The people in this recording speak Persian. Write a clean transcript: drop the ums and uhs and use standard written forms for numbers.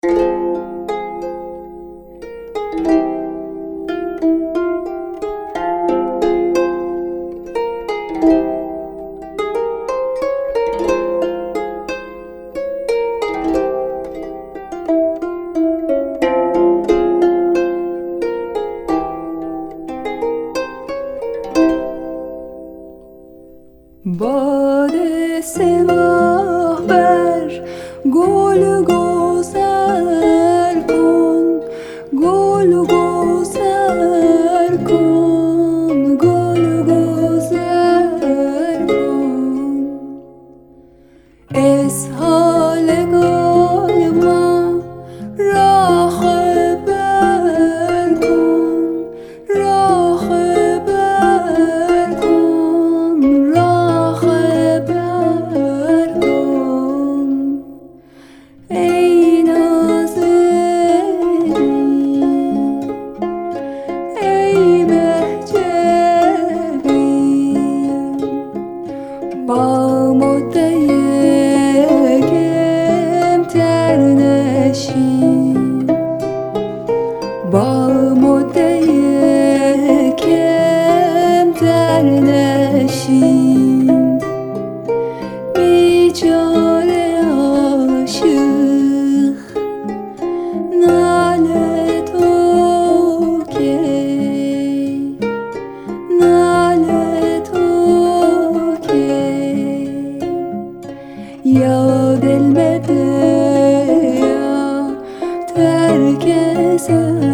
باد سیاه بر گل گذر کن، گل گذر کن، گل گذر کن. اسهال گلم راه بر کن، راه بر کن، راه بر کن. ای نازنین، ای مهجبین، با مدت کمتر نشین، با مدت کمتر نشین. بیچاره عاشق ناله تو کی، ناله تو کی. یا دل بده یا ترک